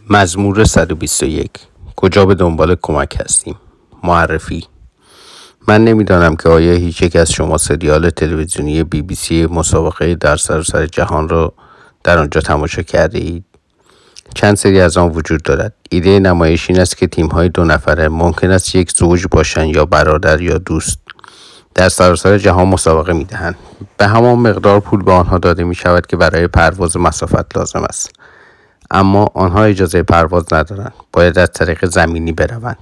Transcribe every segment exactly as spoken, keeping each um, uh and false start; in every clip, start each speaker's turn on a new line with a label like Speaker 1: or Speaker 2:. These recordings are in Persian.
Speaker 1: مزمور صد و بیست و یک. کجا به دنبال کمک هستیم؟ معرفی. من نمیدانم که آیا هیچ یک از شما سریال تلویزیونی بی بی سی مسابقه در سراسر جهان را در آنجا تماشا کرده اید؟ چند سری از آن وجود دارد. ایده نمایش این است که تیم‌های دو نفره ممکن است یک زوج باشند یا برادر یا دوست در سراسر جهان مسابقه می‌دهند. به همان مقدار پول به آنها داده می‌شود که برای پرواز مسافت لازم است. اما آنها اجازه پرواز ندارند. باید از طریق زمینی بروند.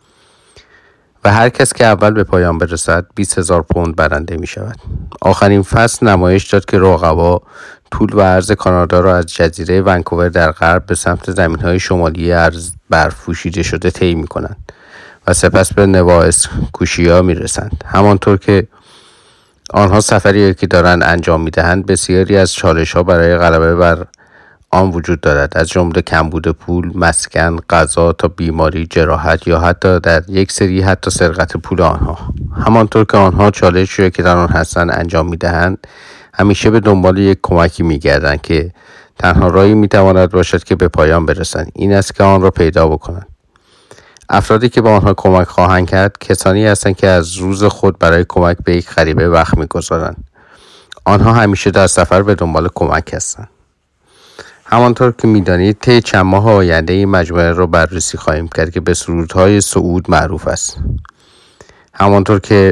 Speaker 1: و هر کس که اول به پایان برسد بیست هزار پوند برنده می شود. آخرین فصل نمایش داد که رقبا طول و عرض کانادا را از جزیره ونکوور در غرب به سمت زمین‌های شمالی ارز برف پوشیده شده طی می‌کنند و سپس به نوا اسکوشیا می‌رسند. همانطور که آنها سفری که دارند انجام می‌دهند، بسیاری از چالش‌ها برای غلبه بر آن وجود دارد، از جمله کمبود پول، مسکن، غذا تا بیماری، جراحت یا حتی در یک سری حتی سرقت پول آنها. همانطور که آنها چالشی را که در آن هستند انجام می‌دهند، همیشه به دنبال یک کمکی می‌گردند که تنها راهی می‌تواند باشد که به پایان برسند. این است که آن را پیدا بکنند. افرادی که به آنها کمک خواهند کرد کسانی هستند که از روز خود برای کمک به یک غریبه وقت می‌گذارند. آنها همیشه در سفر به دنبال کمک هستند. همانطور که می‌دانید طی چند ماه آینده این مجموعه را بررسی خواهیم کرد که به سرودهای صعود معروف است. همانطور که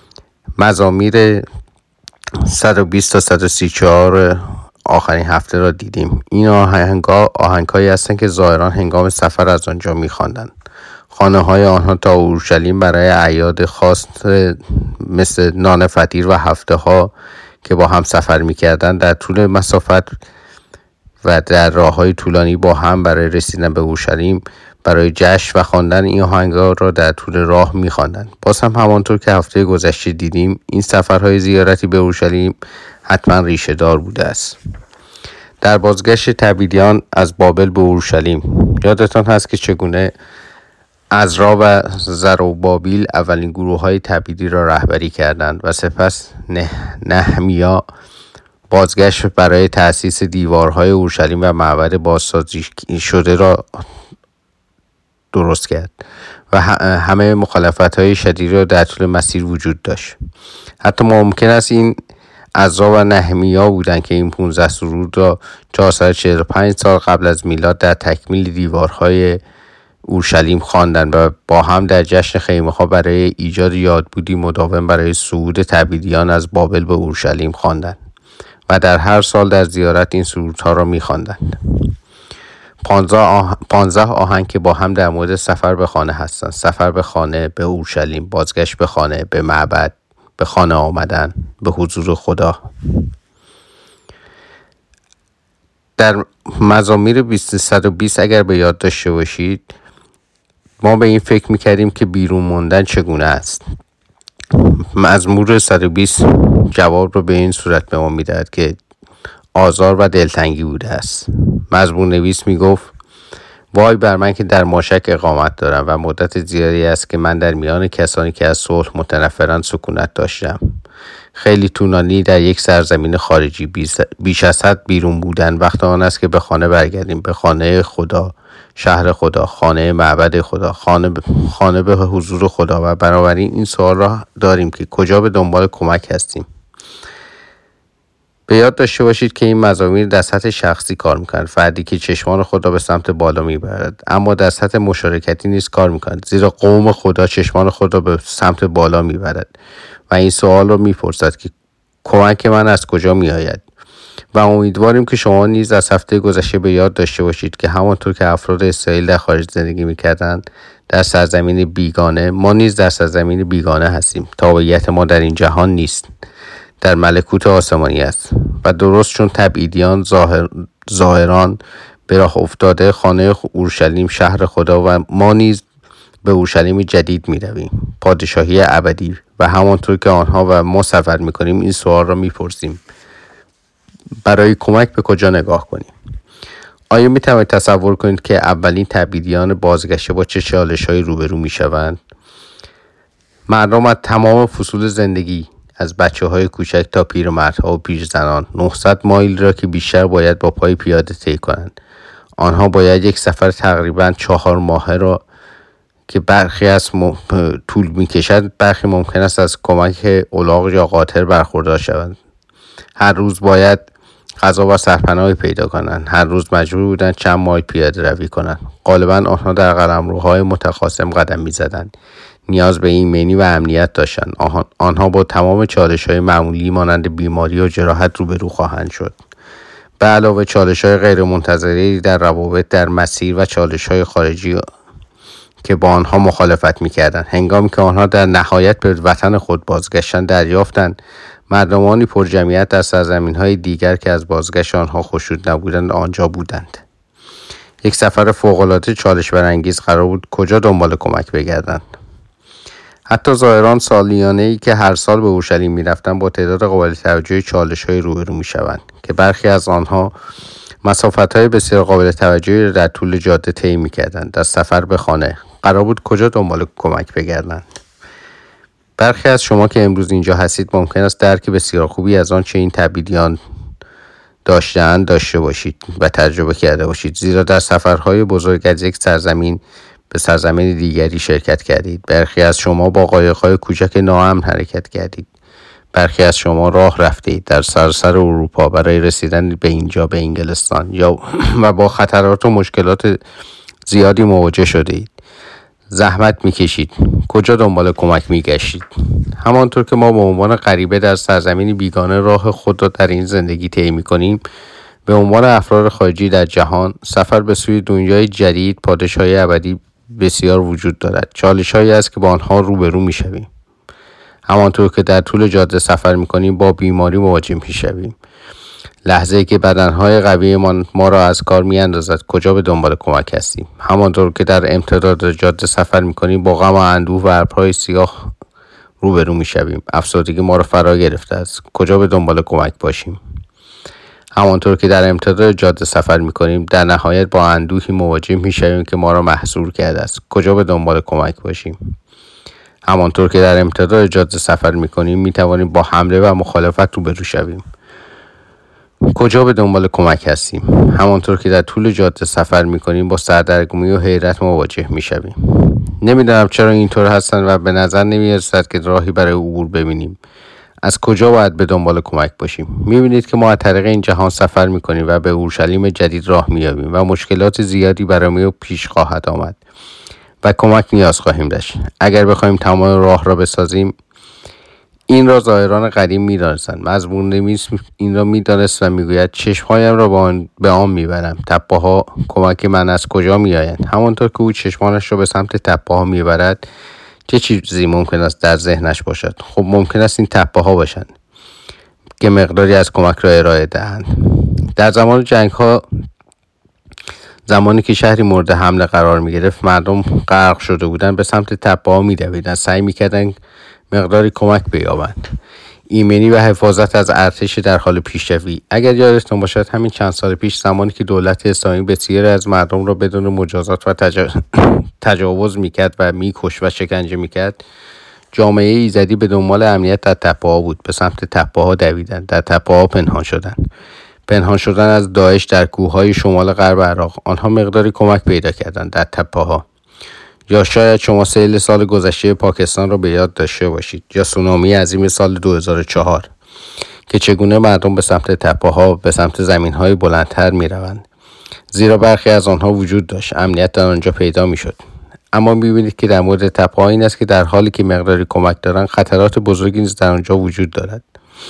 Speaker 1: مزامیر صد و بیست تا صد و سی و چهار آخرین هفته را دیدیم، این آهنگ‌ها آهنگ‌هایی هستند که زائران هنگام سفر از آنجا می‌خواندند. خانه‌های آنها تا اورشلیم برای اعیاد خاص مثل نان فطیر و هفته‌ها که با هم سفر می‌کردند در طول مسافت و در راه‌های طولانی با هم برای رسیدن به اورشلیم برای جشن و خواندن این آهنگ‌ها را در طول راه می‌خواندند. باز هم همانطور که هفته گذشته دیدیم، این سفرهای زیارتی به اورشلیم حتما ریشه دار بوده است. در بازگشت تبعیدیان از بابل به اورشلیم، یادتان هست که چگونه عزرا و زروبابیل اولین گروه‌های تبعیدی را رهبری کردند و سپس نه... نهمیا بازگشت برای تأسیس دیوارهای اورشلیم و معبد بازسازی شده را درست کرد و همه مخالفت‌های شدیدی را در طول مسیر وجود داشت. حتی ممکن است این عزرا و نهمیا بودند که این پانزده سرود را چهارصد و چهل و پنج سال قبل از میلاد در تکمیل دیوارهای اورشلیم خواندند و با هم در جشن خیمه‌ها برای ایجاد یادبودی مداوم برای صعود تبعیدیان از بابل به اورشلیم خواندند و در هر سال در زیارت این سرودها را می‌خواندند. پانزده, آه... پانزده آهنگ که با هم در مورد سفر به خانه هستند. سفر به خانه، به اورشلیم، بازگشت به خانه، به معبد، به خانه آمدن، به حضور خدا. در مزامیر صد و بیست اگر به یاد داشته باشید، ما به این فکر می‌کردیم که بیرون موندن چگونه است. مزمور صد و بیست جواب رو به این صورت به ما می‌دهد که آزار و دلتنگی بوده است. مزمور نویس میگفت: وای بر من که در ماشک اقامت دارم و مدت زیادی است که من در میان کسانی که از صلح متنفرند سکونت داشتم. خیلی طولانی در یک سرزمین خارجی بیش از حد بیرون بودن. وقت آن است که به خانه برگردیم، به خانه خدا، شهر خدا، خانه معبد خدا، خانه ب... خانه به حضور خدا. و بنابراین این سوال را داریم که کجا به دنبال کمک هستیم. به یاد داشته باشید که این مزامیر در سطح شخصی کار میکنند. فردی که چشمان خدا به سمت بالا میبرد، اما در سطح مشارکتی نیز کار میکنند، زیرا قوم خدا چشمان خدا به سمت بالا میبرد و این سوال رو میپرسد که کمک من از کجا میآید. و امیدواریم که شما نیز از هفته گذشته به یاد داشته باشید که همانطور که افراد اسرائیل در خارج زندگی میکردند در سرزمین بیگانه، ما نیز در سرزمین بیگانه هستیم. تابعیت ما در این جهان نیست، در ملکوت آسمانی است. و درست چون تبعیدیان ظاهر ظاهران به راه افتاده خانه اورشلیم، شهر خدا، و ما نیز به اورشلیم جدید می رویم، پادشاهی ابدی. و همانطور که آنها و ما سفر می کنیم این سوال را می پرسیم: برای کمک به کجا نگاه کنیم؟ آیا می توانید تصور کنید که اولین تبعیدیان بازگشته با چه چالش‌هایی روبرو می شوند؟ مردم از تمام فصول زندگی، از بچه‌های کوچک تا پیرمردها و پیرزنان، نهصد مایل را که بیشتر باید با پای پیاده طی کنند. آنها باید یک سفر تقریبا چهار ماهه را که برخی از م... طول می کشد، برخی ممکن است از کمک الاغ یا قاطر برخوردار شوند. هر روز باید غذا و سرپناهی پیدا کنند. هر روز مجبور بودند چند مایل پیاده روی کنند. غالبا آنها در قلمروهای متخاصم قدم می زدند. نیاز به ایمنی و امنیت داشتند. آنها با تمام چالش‌های معمولی مانند بیماری و جراحت روبرو خواهند شد. به علاوه چالش‌های غیرمنتظره‌ای در روابط در مسیر و چالش‌های خارجی که با آنها مخالفت می‌کردند. هنگامی که آنها در نهایت به وطن خود بازگشتند، دریافتند مردمانی پر جمعیت در سرزمین‌های دیگر که از بازگشت آنها خوشنود نبودند آنجا بودند. یک سفر فوق‌العاده چالش برانگیز قرار بود کجا دنبال کمک بگردند. حتی زائران سالیانه‌ای که هر سال به اورشلیم می‌رفتند با تعداد قابل توجهی چالش‌های روبرو می‌شوند که برخی از آنها مسافت‌های بسیار قابل توجهی را در طول جاده طی می‌کردند. در سفر به خانه قرار بود کجا دنبال کمک بگردند. برخی از شما که امروز اینجا هستید ممکن است درک بسیار خوبی از آن چه این تبعیدیان داشته‌اند داشته باشید و تجربه کرده باشید، زیرا در سفرهای بزرگ از یک سرزمین به سرزمین دیگری شرکت کردید. برخی از شما با قایق‌های کوچک ناامن حرکت کردید. برخی از شما راه رفتید در سراسر اروپا برای رسیدن به اینجا، به انگلستان، یا و با خطرات و مشکلات زیادی مواجه شدید. زحمت میکشید. کجا دنبال کمک میگشتید؟ همانطور که ما به عنوان غریبه در سرزمینی بیگانه راه خود را در این زندگی طی میکنیم، به عنوان افراد خارجی در جهان، سفر به سوی دنیای جدید، پادشاهی ابدی بسیار وجود دارد. چالش‌هایی است که با آنها روبرو میشویم. همانطور که در طول جاده سفر میکنیم با بیماری مواجه میشویم. لحظه‌ای که بدنهای قوی ما, ما را از کار میاندازد کجا به دنبال کمک هستیم. همانطور که در امتداد جاده سفر میکنیم با غم و اندوه و ابرهای سیاه روبرو میشویم. افسردگی ما را فرا گرفته است. کجا به دنبال کمک باشیم؟ همانطور که در امتداد جاده سفر میکنیم در نهایت با اندوهی مواجه میشویم که ما را محصور کرده است. کجا به دنبال کمک باشیم؟ همانطور که در امتداد جاده سفر میکنیم میتوانیم با حمله و مخالفت روبرو شویم. کجا به دنبال کمک هستیم؟ همانطور که در طول جاده سفر میکنیم با سردرگمی و حیرت مواجه میشویم. نمیدانم چرا اینطور هستند و به نظر نمیرسد که راهی برای عبور ببینیم. از کجا باید به دنبال کمک باشیم؟ میبینید که ما از طریق این جهان سفر میکنیم و به اورشلیم جدید راه مییابیم و مشکلات زیادی برای ما پیش خواهد آمد و کمک نیاز خواهیم داشت. اگر بخوایم تمام راه را بسازیم، این را زائران قدیم می‌دانستند. مزمور نویس این را می‌دانست و می‌گوید چشم‌هایم را به آن به آن می‌برم. تپه‌ها کمک من از کجا می‌آیند؟ همانطور که او چشمانش را به سمت تپه‌ها می‌برد، چه چیزی ممکن است در ذهنش باشد؟ خب ممکن است این تپه‌ها باشند که مقداری از کمک را ارائه دهند. در زمان جنگ‌ها، زمانی که شهری مورد حمله قرار می‌گرفت، مردم غرق شده بودند به سمت تپه‌ها می‌دویدند، سعی می‌کردند مقداری کمک بیابند. ایمنی و حفاظت از ارتش در حال پیشروی. اگر یادتون باشد همین چند سال پیش، زمانی که دولت اسلامی بسیاری از مردم را بدون مجازات و تجا... تجاوز میکرد و میکش و شکنجه میکرد، جامعه ایزدی به دنبال امنیت در تپه‌ها بود. به سمت تپه‌ها دویدند، در تپه‌ها پنهان شدند. پنهان شدن از داعش در کوههای شمال غرب عراق. آنها مقداری کمک پیدا کردند در تپه‌ها. یا شاید شما سیل سال گذشته پاکستان را به یاد داشته باشید، یا سونامی عظیم سال دو هزار و چهار که چگونه مردم به سمت تپه‌ها، به سمت زمین‌های بلندتر می‌روند، زیرا برخی از آنها وجود داشت، امنیت در آنجا پیدا می‌شد. اما می‌بینید که در مورد تپه‌ها این است که در حالی که مقداری کمک دارند، خطرات بزرگی نیز در آنجا وجود دارد.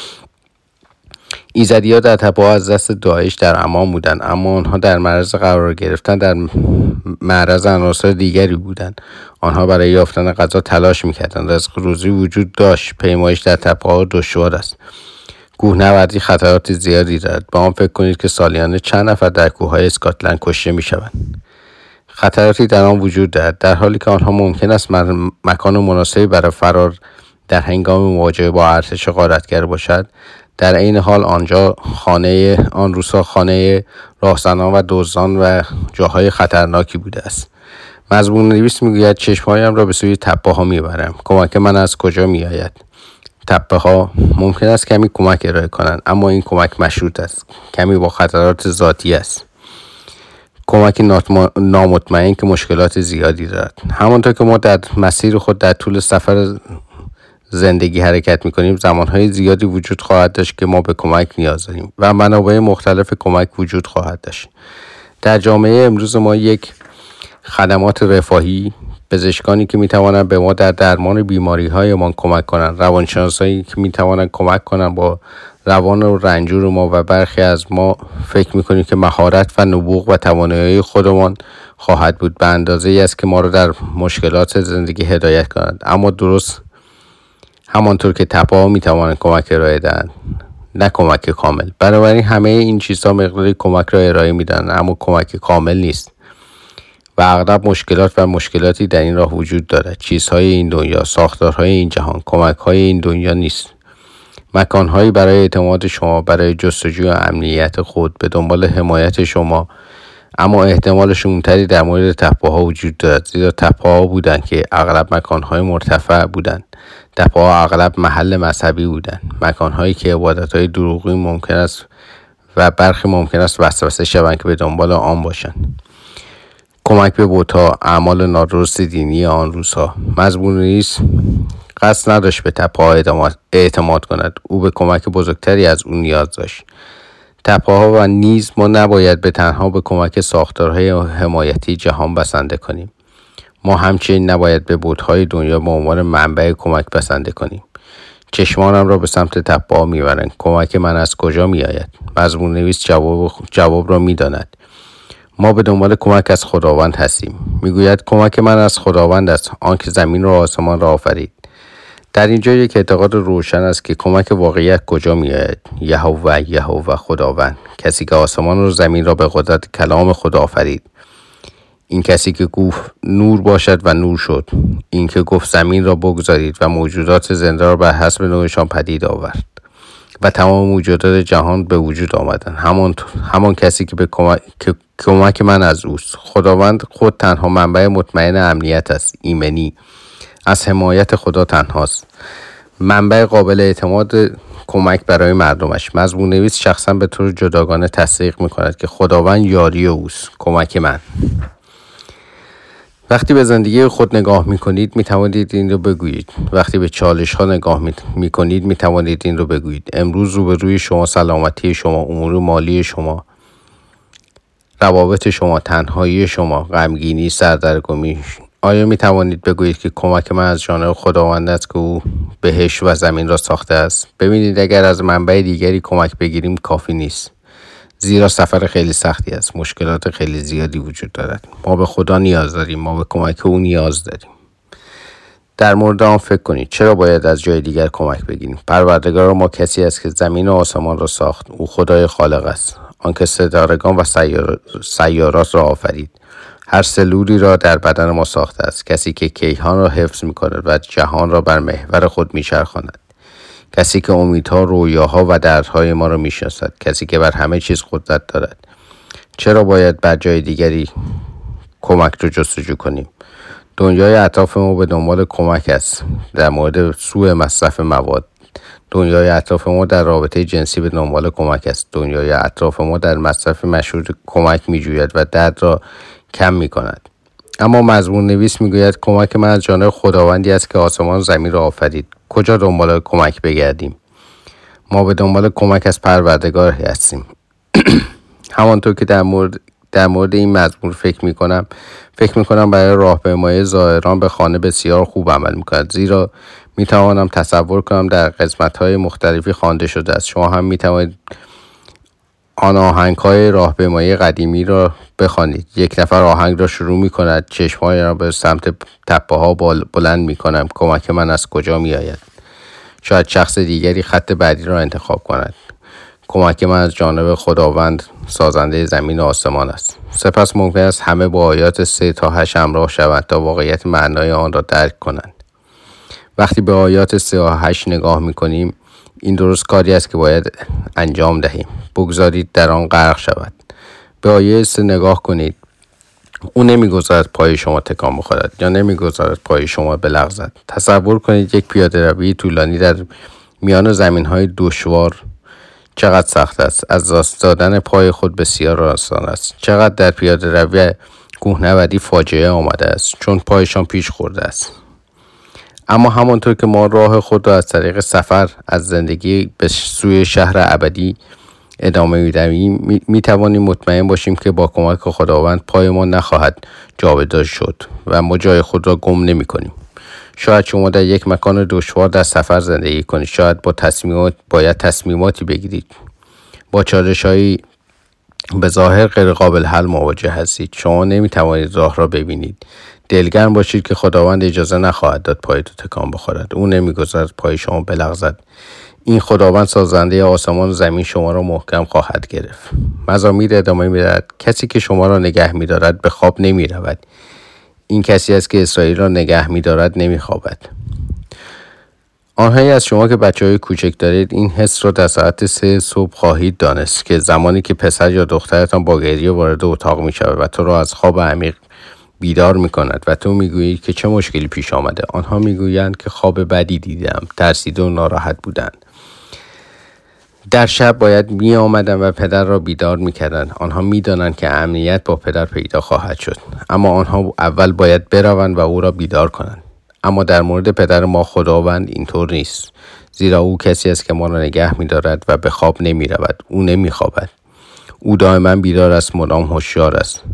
Speaker 1: ایزدی‌ها در تپه‌ها از دست داعش در امان بودند، اما آنها در معرض قرار گرفتن در معرض عناصر دیگری بودند. آنها برای یافتن غذا تلاش می‌کردند. رزق روزی وجود داشت. پیمایش در تپه‌ها دشوار است. کوهنوردی خطرات زیادی دارد. با آن فکر کنید که سالیانه چند نفر در کوههای اسکاتلند کشته می‌شوند. خطراتی در آن وجود دارد، در حالی که آنها ممکن است مکان مناسبی برای فرار در هنگام مواجهه با ارتش غارتگر باشد. در این حال آنجا خانه آن روزها خانه راهزنان و دزدان و جاهای خطرناکی بوده است. مزمور نویس میگوید چشمهایم را به سوی تپه‌ها میبرم. کمک من از کجا میآید؟ تپه‌ها ممکن است کمی کمک ارائه کنند، اما این کمک مشروط است. کمی با خطرات ذاتی است. کمک نامطمئن که مشکلات زیادی دارد. همانطور که ما در مسیر خود در طول سفر زندگی حرکت میکنیم، زمانهای زیادی وجود خواهد داشت که ما به کمک نیاز داریم و منابع مختلف کمک وجود خواهد داشت. در جامعه امروز ما یک خدمات رفاهی، پزشکانی که میتوانند به ما در درمان بیماری هایمان کمک کنند، روانشناسایی که میتوانند کمک کنند با روان و رنجور ما، و برخی از ما فکر میکنیم که مهارت و نبوغ و توانایی خودمان خواهد بود به اندازه ای است که ما را در مشکلات زندگی هدایت کنند. اما درست همانطور که تپه‌ها میتوانند کمک ارائه دهند، نه کمک کامل. بنابراین همه این چیزها مقداری کمک را ارائه میدن، اما کمک کامل نیست و اغلب مشکلات و مشکلاتی در این راه وجود دارد. چیزهای این دنیا، ساختارهای این جهان، کمکهای این دنیا نیست. مکانهایی برای اعتماد شما، برای جستجوی امنیت خود، به دنبال حمایت شما، اما احتمال شمولتری در مورد تپه‌ها وجود دارد، زیرا تپه‌ها بودند که اغلب مکانهای مرتفع بودند. تپه‌ها اغلب محل مذهبی بودند، مکانهایی که عبادت‌های دروغی ممکن است و برخی ممکن است وسوسه شوند که به دنبال آن باشند. کمک به بت‌ها، اعمال نادرست دینی آن روزها. مزبور نیست قصد نداشت به تپه‌ها اعتماد, اعتماد کند. او به کمک بزرگتری از اون نیاز داشت. تپه‌ها و نیز ما نباید به تنها به کمک ساختارهای حمایتی جهان بسنده کنیم. ما همچنین نباید به بت‌های دنیا به عنوان منبع کمک بسنده کنیم. چشمانم را به سمت تپه‌ها می‌برند. کمک من از کجا می‌آید؟ مزمور نویس جواب, جواب را می‌داند. ما به دنبال کمک از خداوند هستیم. میگوید کمک من از خداوند است، آن که زمین و آسمان را آفرید. در اینجا یک اعتقاد روشن است که کمک واقعی کجا میآید؟ یهوه، یهوه خداوند، کسی که آسمان و زمین را به قدرت کلام خدا آفرید. این کسی که گفت نور باشد و نور شد. این که گفت زمین را بگذارید و موجودات زنده را بر حسب نوعشان پدید آورد و تمام موجودات جهان به وجود آمدند. همان همان کسی که به کمک که کمک من از اوست. خداوند خود تنها منبع مطمئن امنیت است، ایمنی از حمایت خدا تنهاست، منبع قابل اعتماد کمک برای مردمش. مزمور نویس شخصا به طور جداگانه تصدیق می‌کند که خداوند یاری اوست، کمک من. وقتی به زندگی خود نگاه می‌کنید می‌توانید این رو بگویید. وقتی به چالش‌ها نگاه می‌کنید می‌توانید این رو بگویید. امروز روبروی شما سلامتی شما، امور مالی شما، روابط شما، تنهایی شما، غمگینی، سردرگمی. آیا می توانید بگویید که کمک من از جانب خداوند است که او بهشت و زمین را ساخته است؟ ببینید، اگر از منبع دیگری کمک بگیریم کافی نیست، زیرا سفر خیلی سختی است، مشکلات خیلی زیادی وجود دارد. ما به خدا نیاز داریم، ما به کمک او نیاز داریم. در مورد آن فکر کنید، چرا باید از جای دیگر کمک بگیریم؟ پروردگار ما کسی است که زمین و آسمان را ساخت. او خدای خالق است، آنکه ستارگان و سیار... سیارات را آفرید. هر سلولی را در بدن ما ساخته است. کسی که کیهان را حفظ می کند و جهان را بر محور خود می چرخاند. کسی که امیدها، رویاها و دردهای ما را می شناسد. کسی که بر همه چیز قدرت دارد. چرا باید بر جای دیگری کمک را جستجو کنیم؟ دنیای اطراف ما به دنبال کمک است در مورد سوء مصرف مواد. دنیای اطراف ما در رابطه جنسی به دنبال کمک است. دنیای اطراف ما در مصرف مشروب کمک می جوید و درد را کم می کند. اما مزمور نویس می گوید کمک من از جانب خداوندی است که آسمان و زمین را آفرید. کجا دنبال کمک بگردیم؟ ما به دنبال کمک از پروردگار هستیم. همانطور که در مورد در مورد این مزمور فکر می کنم فکر می کنم برای راهپیمایی زائران به خانه بسیار خوب عمل می کند، زیرا می توانم تصور کنم در قسمت‌های مختلفی خوانده شده است. شما هم می توانید آن آهنگ‌های راهپیمایی قدیمی را بخوانید. یک نفر آهنگ را شروع می کند، چشم‌های را به سمت تپه‌ها بلند می کنم. کمک من از کجا می آید؟ شاید شخص دیگری خط بعدی را انتخاب کند. کمک من از جانب خداوند سازنده زمین و آسمان است. سپس ممکن است همه با آیات سه تا هشت همراه شوند تا واقعیت معنای آن را درک کنند. وقتی به آیات سه و هشت نگاه می کنیم، این درست کاری است که باید انجام دهیم. بگذارید در آن غرق شود. به آیه سه نگاه کنید. او نمیگذارد پای شما تکان بخورد یا نمیگذارد پای شما بلغزد. تصور کنید یک پیاده روی طولانی در میان زمین‌های دشوار، چقدر سخت است. از دست دادن پای خود بسیار آسان است. چقدر در پیاده روی کوهنوردی فاجعه آمده است چون پایشان پیش خورده است. اما همانطور که ما راه خود را از طریق سفر از زندگی به سوی شهر ابدی ادامه می‌دهیم، می‌توانیم مطمئن باشیم که با کمک خداوند پای ما نخواهد جابجا شد و ما جای خود را گم نمی‌کنیم. شاید شما در یک مکان دشوار در سفر زندگی کنید. شاید با تصمیمات باید تصمیماتی بگیرید. با چالش‌هایی به ظاهر غیر قابل حل مواجه هستید. شما نمی‌توانید راه را ببینید. دلگرم باشید که خداوند اجازه نخواهد داد پایتون تکان بخورد. او نمی‌گذارد پای شما بلغزد. این خداوند سازنده آسمان و زمین شما را محکم خواهد گرفت. مزامیر ادامه می‌دهد: کسی که شما را نگه می‌دارد به خواب نمی‌رود. این کسی است که اسرائیل را نگه می‌دارد نمی‌خوابد. آنهایی از شما که بچه‌های کوچک دارید این حس را در ساعت سه صبح خواهید دانست که زمانی که پسر یا دخترتان با گریه وارد اتاق می‌شود و تو را از خواب عمیق بیدار می‌کند و تو می‌گویی که چه مشکلی پیش آمده. آنها می‌گویند که خواب بدی دیدم، ترسیده و ناراحت بودند. در شب باید می آمدن و پدر را بیدار می کردن. آنها می دانند که امنیت با پدر پیدا خواهد شد. اما آنها اول باید بروند و او را بیدار کنند. اما در مورد پدر ما خداوند اینطور نیست. زیرا او کسی است که ما را نگه می دارد و به خواب نمی رود. او نمی خوابد. او دائما بیدار است، مدام هوشیار است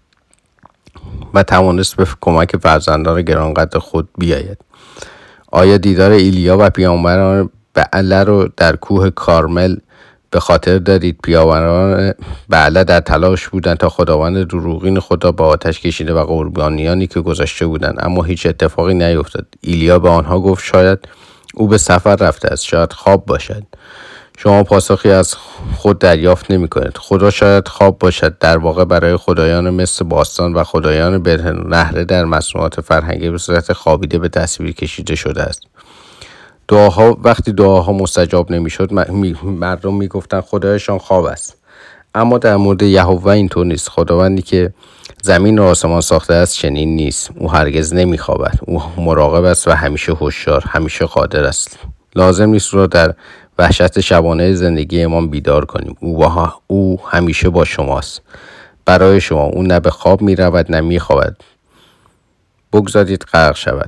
Speaker 1: و توانست به کمک فرزندان گرانقدر خود بیاید. آیا دیدار ایلیا و پیامبران بعله رو در کوه کارمل به خاطر دارید؟ پیامبران بعله در تلاش بودند تا خداوند دروغین خود را به آتش کشیده و قربانیانی که گذاشته بودند، اما هیچ اتفاقی نیفتاد. ایلیا به آنها گفت شاید او به سفر رفته است، شاید خواب باشد. شما پاسخی از خود دریافت نمی کنید. خدا شاید خواب باشد. در واقع برای خدایان مثل باستان و خدایان برهنهره در مصنوعات فرهنگی به صورت خوابیده به تصویر کشیده شده است. دعاها وقتی دعاها مستجاب نمیشد مردم میگفتند خدایشان خواب است. اما در مورد یهوه اینطور نیست. خداوندی که زمین و آسمان ساخته است چنین نیست. او هرگز نمیخوابد. او مراقب است و همیشه هوشیار، همیشه قادر است. لازم نیست رو در وحشت شبانه زندگیمان بیدار کنیم. او با او همیشه با شماست. برای شما او نه به خواب میرود نه میخوابد. بگذارید غرق شود.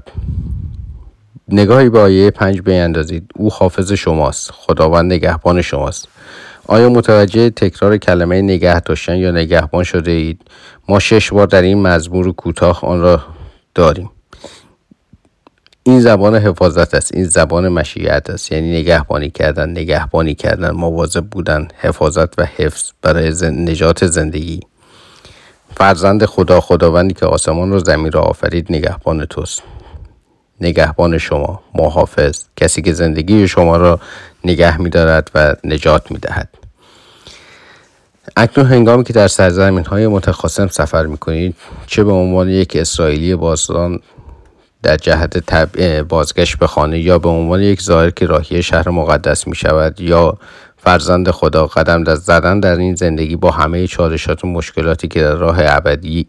Speaker 1: نگاهی به آیه پنج بیندازید. او حافظ شماست. خداوند نگهبان شماست. آیا متوجه تکرار کلمه نگه داشتن یا نگهبان شده اید؟ ما شش بار در این مزمور کوتاه آن را داریم. این زبان حفاظت است. این زبان مشیت است. یعنی نگهبانی کردن، نگهبانی کردن، مواظب بودن، حفاظت و حفظ برای نجات زندگی. فرزند خدا، خداوندی که آسمان و زمین را آفرید نگهبان توست. نگهبان شما، محافظ، کسی که زندگی شما را نگه می دارد و نجات می دهد. اکنون هنگامی که در سرزمین های متخاصم سفر می کنید، چه به عنوان یک اسرائیلی بازدان در جهت بازگشت به خانه یا به عنوان یک زائر که راهی شهر مقدس می شود یا فرزند خدا، قدم در زدن در این زندگی با همه چالشات و مشکلاتی که در راه ابدی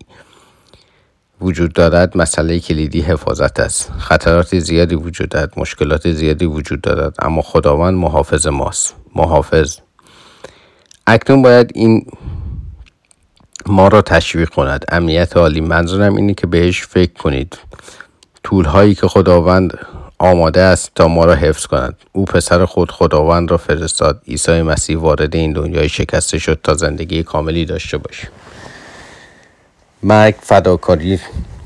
Speaker 1: وجود دارد، مسئله کلیدی حفاظت است. خطرات زیادی وجود دارد، مشکلات زیادی وجود دارد، اما خداوند محافظ ماست. محافظ. اکنون باید این ما را تشویق کند. امنیت عالی. منظورم اینه که بهش فکر کنید. طول‌هایی که خداوند آماده است تا ما را حفظ کند. او پسر خود خداوند را فرستاد. عیسی مسیح وارد این دنیای شکسته شد تا زندگی کاملی داشته باشیم. مرگ، فداکاری،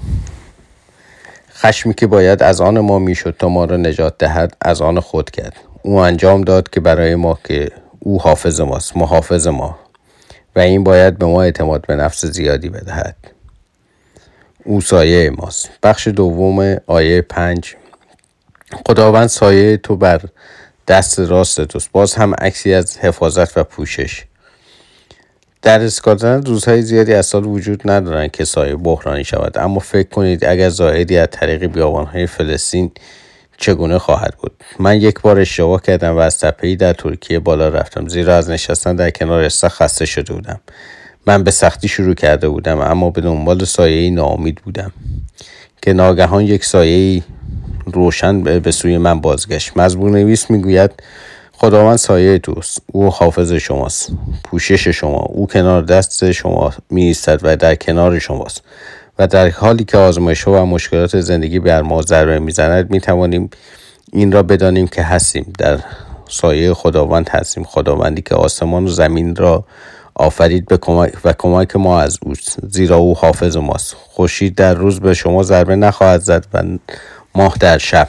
Speaker 1: خشمی که باید از آن ما میشد تا ما را نجات دهد از آن خود کرد. او انجام داد که برای ما که او حافظ ماست، محافظ ما، و این باید به ما اعتماد به نفس زیادی بدهد. او سایه ماست. بخش دوم آیه پنج. خداوند سایه تو بر دست راست توست. باز هم عکسی از حفاظت و پوشش. در اسکاتلند روزهای زیادی از سال وجود ندارند که سایه بحرانی شود، اما فکر کنید اگر زائری از طریق بیابان‌های فلسطین چگونه خواهد بود. من یک بار اشتباه کردم و از تپه‌ای در ترکیه بالا رفتم، زیرا از نشستن در کنار استخر خسته شده بودم. من به سختی شروع کرده بودم، اما به دنبال سایه‌ای ناامید بودم که ناگهان یک سایه‌ای روشن به سوی من بازگشت. مزمور نویس میگوید خداوند سایه توست، او حافظ شماست، پوشش شما، او کنار دست شما می ایستد و در کنار شماست و در حالی که آزمایش‌ها و مشکلات زندگی بر ما ضربه می‌زند، می‌توانیم این را بدانیم که هستیم در سایه خداوند هستیم. خداوندی که آسمان و زمین را آفرید به کمک و کمک ما از اوست، زیرا او حافظ ماست. خورشید در روز به شما ضربه نخواهد زد و ماه در شب.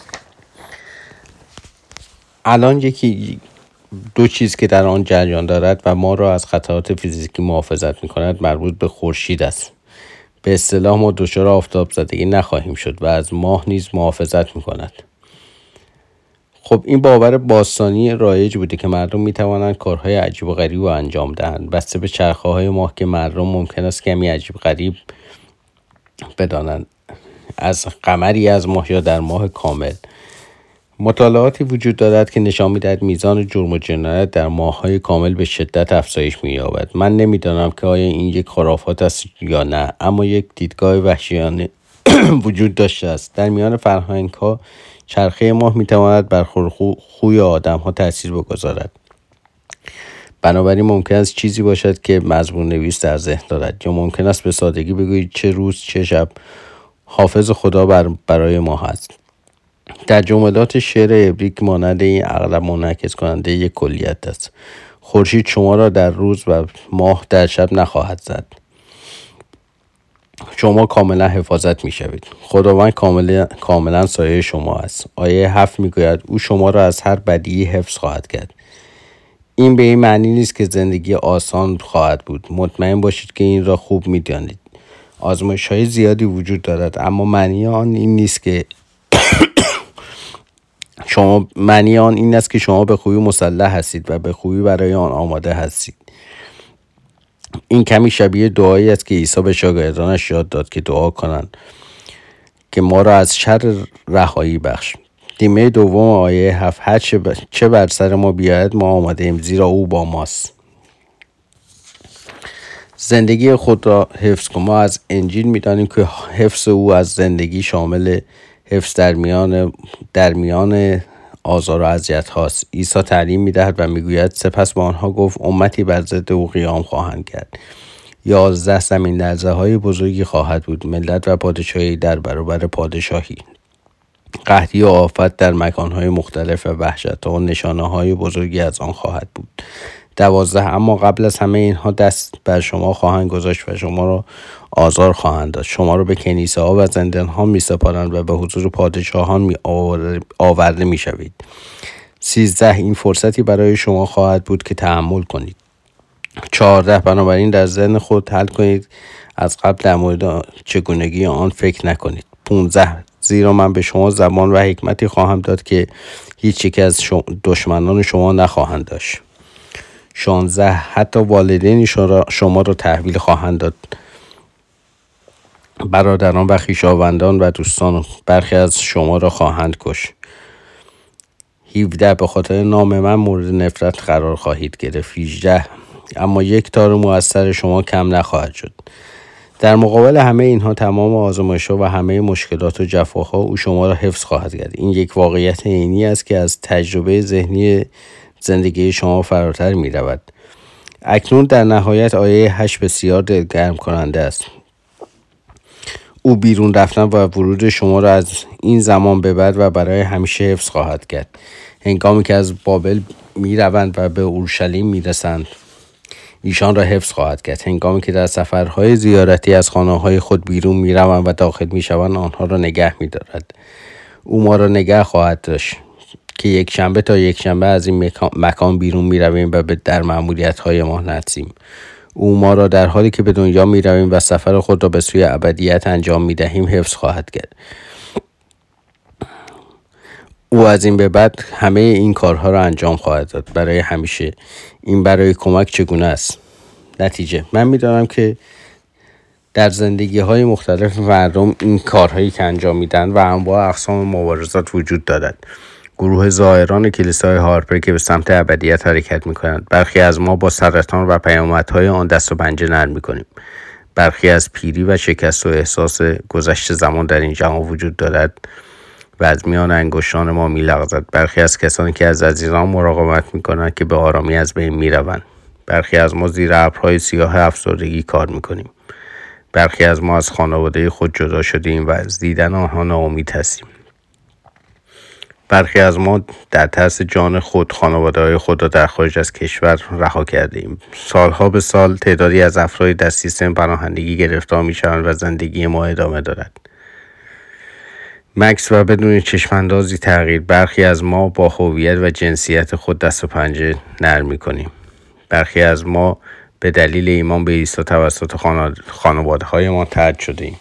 Speaker 1: الان یکی دو چیز که در آن جریان دارد و ما را از خطرات فیزیکی محافظت می‌کند مربوط به خورشید است. به اصطلاح ما دچار آفتاب زدگی نخواهیم شد و از ماه نیز محافظت می‌کند. خب این باور باستانی رایج بوده که مردم می‌توانند کارهای عجیب و غریب را انجام دهند، بسته به چرخه‌های ماه که مردم ممکن است کمی عجیب غریب بدانند، از قمری از ماه یا در ماه کامل. مطالعاتی وجود دارد که نشان می‌دهد میزان جرم و جنایت در ماه‌های کامل به شدت افزایش می‌یابد. من نمی‌دانم که آیا این یک خرافات است یا نه، اما یک دیدگاه وحشیانه وجود داشته است. در میان فرهنگ‌ها چرخه ماه می‌تواند بر خوی آدم‌ها تأثیر بگذارد. بنابراین ممکن است چیزی باشد که مضمون نویس در ذهن دارد، یا ممکن است به سادگی بگویید چه روز چه شب حافظ خدا بر برای ما هست. در جملات شعر عبری مانند این اغلب منعکس کننده یک کلیت است. خورشید شما را در روز و ماه در شب نخواهد زد. شما کاملا حفاظت می شوید. خداوند کاملا, کاملا سایه شما است. آیه هفت می گوید او شما را از هر بدی حفظ خواهد کرد. این به این معنی نیست که زندگی آسان خواهد بود. مطمئن باشید که این را خوب می دانید. آزمایش های زیادی وجود دارد، اما معنی آن این نیست که شما معنی آن این است که شما به خوبی مسلح هستید و به خوبی برای آن آماده هستید. این کمی شبیه دعایی است که عیسی به شاگردانش یاد داد که دعا کنند که ما را از شر رهایی بخش. نیمه دوم آیه هفت: هر چه بر سر ما بیاید ما آماده ایم، زیرا او با ماست. زندگی خود را حفظ کن. ما از انجیل می‌دانیم که حفظ او از زندگی شامل حفظ در میان در میان آزار و اذیت هاست. عیسی تعلیم می‌دهد و می‌گوید سپس به آنها گفت امتی بر ضد او قیام خواهند کرد. یازده زمین لرزه‌های بزرگی خواهد بود، ملت و پادشاهی در برابر پادشاهی، قحطی و آفت در مکان‌های مختلف و وحشت و نشانه‌های بزرگی از آن خواهد بود. دوازده اما قبل از همه اینها دست بر شما خواهند گذاشت و شما را آزار خواهند داد. شما را به کنیسه ها و زندان ها می سپارند و به حضور پادشاهان می آورده می شوید. سیزده این فرصتی برای شما خواهد بود که تحمل کنید. چهارده بنابراین در ذهن خود حل کنید، از قبل در مورد چگونگی آن فکر نکنید. پانزده زیرا من به شما زبان و حکمتی خواهم داد که هیچ یک از شما دشمنان شما نخواهند داشت. شانزده حتی والدین شما را تحویل خواهند داد، برادران و خویشاوندان و دوستان برخی از شما را خواهند کش. هفده به خاطر نام من مورد نفرت قرار خواهید گرفت. هجده اما یک تار مو از سر شما کم نخواهد شد. در مقابل همه اینها، تمام آزمایش‌ها و همه مشکلات و جفاها، او شما را حفظ خواهد کرد. این یک واقعیت عینی است که از تجربه ذهنی زندگی شما فراتر می رود. اکنون در نهایت آیه هشت بسیار دلگرم کننده است. او بیرون رفتن و ورود شما را از این زمان به بعد و برای همیشه حفظ خواهد کرد. هنگامی که از بابل می روند و به اورشلیم می رسند، ایشان را حفظ خواهد کرد. هنگامی که در سفرهای زیارتی از خانه‌های خود بیرون می روند و داخل می شوند، آنها را نگه می دارد. او ما را نگه خواهد داشت که یک شنبه تا یک شنبه از این مکان بیرون می رویم و به در مأموریت های ما نرسیم. او ما را در حالی که به دنیا می رویم و سفر خود را به سوی ابدیت انجام می دهیم حفظ خواهد کرد. او از این به بعد همه این کارها را انجام خواهد داد برای همیشه. این برای کمک چگونه است؟ نتیجه: من می دانم که در زندگی های مختلف مردم این کارهایی که انجام میدن و انواع اقسام مبارزات وجود دارد. گروه زائران کلیسای هارپر که به سمت ابدیت حرکت میکنند. برخی از ما با سرطان و پیامدهای آن دست و پنجه نرم میکنیم. برخی از پیری و شکست و احساس گذشت زمان در این جهان وجود دارد و از میان انگشتان ما می‌لغزد. برخی از کسانی که از عزیزان مراقبت می‌کنند که به آرامی از بین می‌روند. برخی از ما زیر ابرهای سیاه افسردگی کار می‌کنیم. برخی از ما از خانواده خود جدا شدیم و از دیدن آنها ناامید هستیم. برخی از ما در ترس جان خود خانواده‌های خود را در خارج از کشور رها کردیم. سالها به سال تعدادی از افراد در سیستم پناهندگی گرفتار می‌شوند و زندگی ما ادامه دارد. مکس و بدون چشماندازی تغییر. برخی از ما با هویت و جنسیت خود دست و پنجه نرم می‌کنیم. برخی از ما به دلیل ایمان به عیسی توسط خانواده ما طرد شدیم.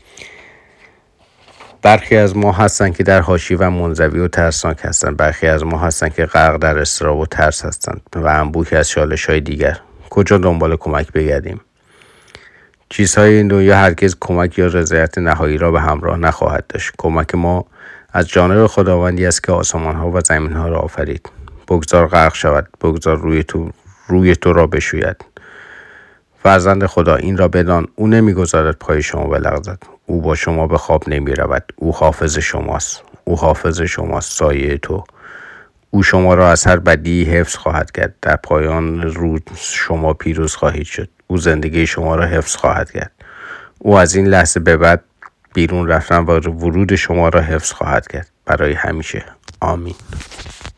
Speaker 1: برخی از ما هستند که در حاشیه و منزوی و ترسناک هستند. برخی از ما هستند که غرق در اضطراب و ترس هستند و انبوهی از چالش‌های دیگر. کجا دنبال کمک بگردیم؟ چیزهای این دنیا هرگز کمک یا رضایت نهایی را به همراه نخواهد داشت. کمک ما از جانب خداوندی است که آسمان‌ها و زمین‌ها را آفرید. بگذار غرق شود، بگذار روی تو روی تو را بشوید. فرزند خدا، این را بدان، او نمیگذارد پای شما بلغزد. او با شما به خواب نمی رود. او حافظ شماست. او حافظ شماست، سایه تو. او شما را از هر بدی حفظ خواهد کرد. در پایان روز شما پیروز خواهید شد. او زندگی شما را حفظ خواهد کرد. او از این لحظه به بعد بیرون رفتن و ورود شما را حفظ خواهد کرد برای همیشه. آمین.